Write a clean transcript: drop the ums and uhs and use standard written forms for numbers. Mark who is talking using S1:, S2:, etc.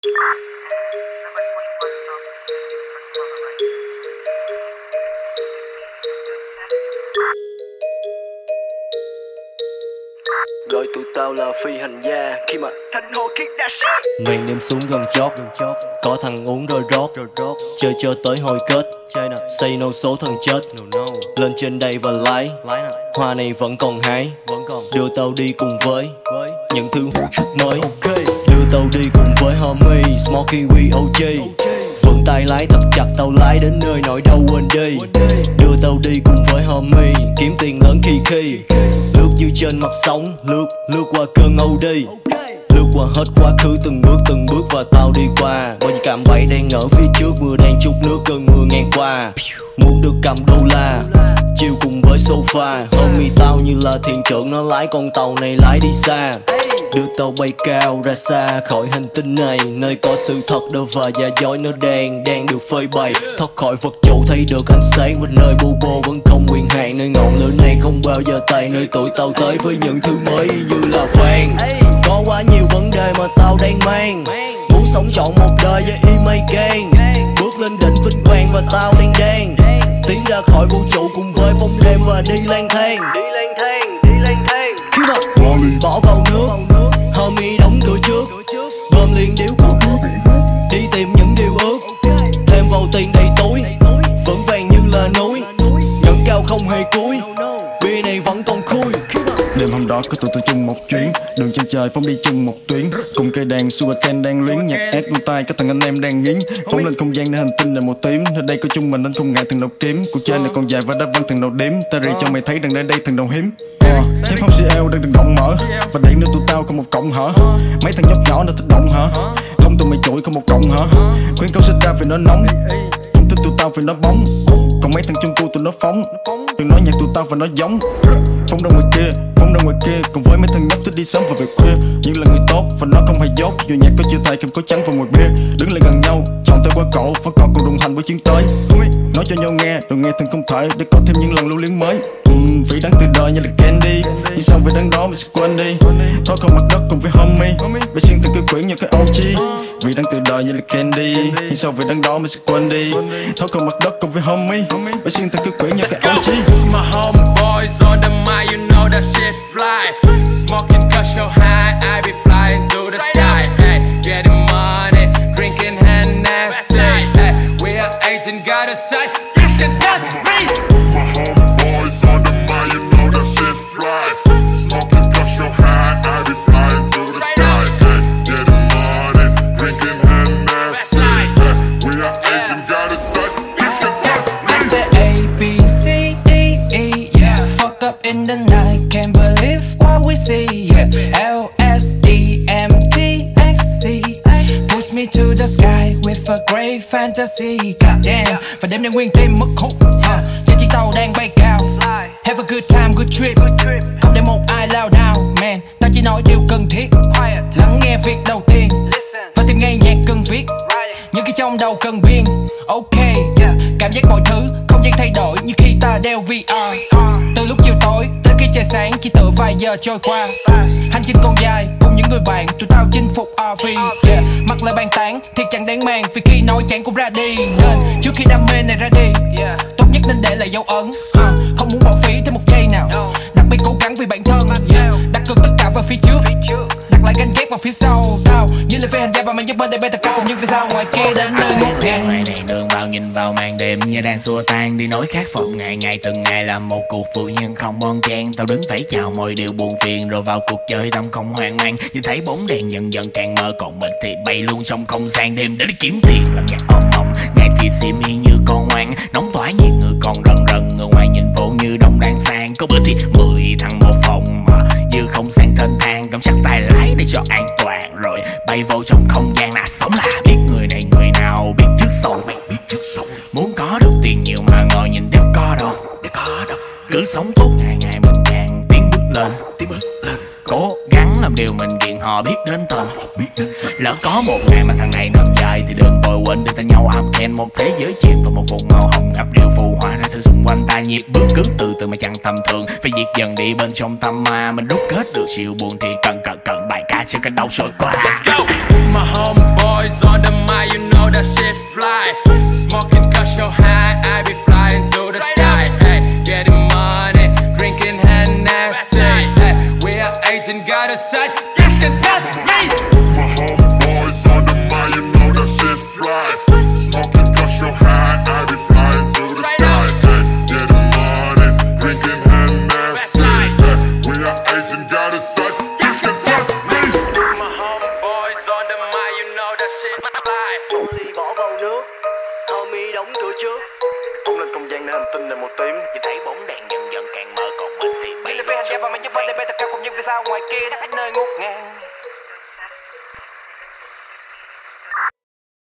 S1: Gọi tụi tao là phi hành gia khi mà
S2: thành hồ kiệt đã sát.
S1: màn đêm xuống gần chót, có thằng uống rồi rót, chơi cho tới hồi kết, say no số thần chết. Lên trên đây và lái, hoa này vẫn còn hái, đưa tao đi cùng với những thứ mới. Đưa tao đi cùng với homie Smokey We OG. Vững tay lái thật chặt, tao lái đến nơi nỗi đau quên đi. Đưa tao đi cùng với homie kiếm tiền lớn khi lướt như trên mặt sóng, lướt qua cơn âu đi. Lướt qua hết quá khứ từng bước và tao đi qua. Bao nhiêu cạm bẫy đang ở phía trước, mưa đang trút nước cơn mưa ngang qua. Muốn được cầm đô la, chill cùng với sofa. Homie tao như là thiền trưởng, nó lái con tàu này lái đi xa. Đưa tao bay cao ra xa khỏi hành tinh này, nơi có sự thật đâu và giả dối nó đang được phơi bày. Thoát khỏi vật chủ thấy được ánh sáng, bên nơi bu bô vẫn không quyền hạn. Nơi ngọn lửa này không bao giờ tàn, nơi tụi tao tới với những thứ mới như là vàng. Có quá nhiều vấn đề mà tao đang mang, muốn sống trọn một đời với email gang. Bước lên đỉnh vinh quang và tao đang tiến ra khỏi vũ trụ cùng với bóng đêm và đi lang thang. Khi mà bỏ vào nước, homie đóng cửa trước, gom liền điếu của đi tìm những điều ước. Thêm vào tiền đầy túi, vững vàng như là núi, nhận cao không hề cúi, bia này vẫn còn khui.
S3: Đêm hôm đó có tụi tôi chung một chuyến, đường chân trời phóng đi chung một tuyến. Cùng cây đàn Sugarcane đang luyến, nhạc ác luôn tai các thằng anh em đang nghiến. Phóng lên không gian để hành tinh là màu tím, nơi đây có chung mình nên không ngại thằng đầu kiếm. Cuộc chơi này còn dài và đã văn thằng đầu đếm, ta rì cho mày thấy rằng nơi đây thằng đầu hiếm. Hip hop CL đang được rộng mở, và điện nữa tụi tao không một cộng hả? Mấy thằng nhóc nhỏ nó thích động hả? Lông tụi mày chuỗi không một cộng hả? Khuyên câu xích ra vì nó nóng, không thích tụi tao vì nó bóng. Còn mấy thằng chung cu tụi nó phóng, đừng nói nhạc tụi tao và nó giống. Phóng ra ngoài kia, cùng với mấy thằng nhóc thích đi sớm và về khuya. Nhưng là người tốt và nó không hề dốt, dù nhạc có chưa thầy không có trắng và mùi bia. Đứng lại gần nhau, chọn tay qua cổ, vẫn còn đồng hành với chiến tới. Nói cho nhau nghe, rồi nghe thằng không thể, để có thêm những lần lưu luyến mới. Vị đắng từ đời như là candy, nhưng sau về đắng đó mình sẽ quên đi. Thôi không mặt đất cùng với homie, bé xuyên từng cái quyển như cái OG. Vị đắng từ đời như là candy, nhưng sau về đắng đó mình sẽ quên đi. Thôi không mặt đất cùng với homie, bé xuyên từng cái quyển như cái OG.
S2: My homeboys on the mic, you know that shit fly. Smoking cause so high, I be flying to the sky. Ay, getting money, drinking Hennessy. Ay, we are Asian, gotta say, you can touch me.
S4: My homeboys on the mic, you know that shit fly. Smoking cause so high, I be flying to the sky. Ay, getting money, drinking Hennessy. Ay, we are Asian, gotta say, you can touch me.
S5: I said A, B, C, D, E, yeah. Fuck up in the night, can't believe what we see, yeah. L, S, D, M, T, X, C. Push me to the sky with a great fantasy. God damn, và đêm nay nguyên tim mất hút. Trên chiếc tàu đang bay cao. Have a good time, good trip. Không để một ai lao down, man. Ta chỉ nói điều cần thiết. Lắng nghe việc đầu tiên và tìm ngay nhạc cần viết. Những cái trong đầu cần biên. Ok, cảm giác mọi thứ không gian thay đổi như khi ta đeo VR. Từ lúc chiều tối tới khi trời sáng chỉ tựa vài giờ trôi qua. Hành trình còn dài cùng những người bạn, tụi tao chinh phục RV. Mặc lời bàn tán thì chẳng đáng mang, vì khi nói chán cũng ra đi. Nên trước khi đam mê này ra đi, tốt nhất nên để lại dấu ấn. Không muốn bỏ phí thêm một giây nào, đặc biệt cố gắng vì bản thân. Đặt cược tất cả vào phía trước, đặt lại ganh ghét vào phía sau. Tao như là phi hành gia và mang giấc mơ để bay tất cả cùng những vì sao ngoài kia đến nơi ngút ngàn.
S2: Ngoài đèn đường bao nhìn vào màn đêm như đang xua tan đi nỗi khát vọng. Ngày từng ngày là một cuộc vui nhưng không bon chen. Tao đứng phải chào mọi điều buồn phiền rồi vào cuộc chơi tâm không hoang mang. Như thấy bóng đèn dần dần càng mơ, còn mình thì bay luôn trong không gian đêm để đi kiếm tiền làm nhạc ôm mộng. Ngày thì simi như con ngoan, nóng tỏa như người còn rần người ngoài nhìn vô như đông đang sang. Có bữa thì 10 thằng một phòng mà dư không sang thênh thang, cầm chắc tay lái để cho an toàn rồi bay vô trong không gian. Là sống là biết người này người nào, biết trước sau mày biết trước sau. Muốn có được tiền nhiều mà ngồi nhìn đéo có đâu, cứ sống tốt ngày ngày mình càng tiến bước lên. Cố gắng làm điều mình ghiền, họ biết đến tên. Lỡ có một ngày mà thằng này nằm dài thì đừng vội quên để ta nhau am khen. Một thế giới chìm vào một vùng màu hồng ngập điều phù hoa ra sự xung quanh ta. Nhịp bước cứ từ từ mà chẳng tầm thường, phải diệt dần đi bên trong tâm ma. Mình đúc kết được chiều buồn thì cần bài ca cho cái đầu trôi qua.
S6: My homeboys fly. Smoking cause so high, I be flying to the sky. Hey, getting money, drinking Hennessy. Hey, we are Asian, got a sight, yes can touch me.
S4: My homeboys on the mind, you know that shit fly. Smoking cause so high, I be flying to the sky. Hey, getting money, drinking Hennessy. Hey, we are Asian, got a sight, yes can touch me.
S6: My homeboys on the mind, you know that shit fly.
S1: Ly bỏ vào nước, homie đóng cửa trước.
S3: Phóng lên không gian nơi hành tinh này màu tím.
S2: Nhìn thấy bóng đèn dần dần càng mờ, còn mình thì
S5: Đi lên với hành gia và mình giúp bên đây tất cả cùng những vì sao ngoài kia nơi ngút ngàn.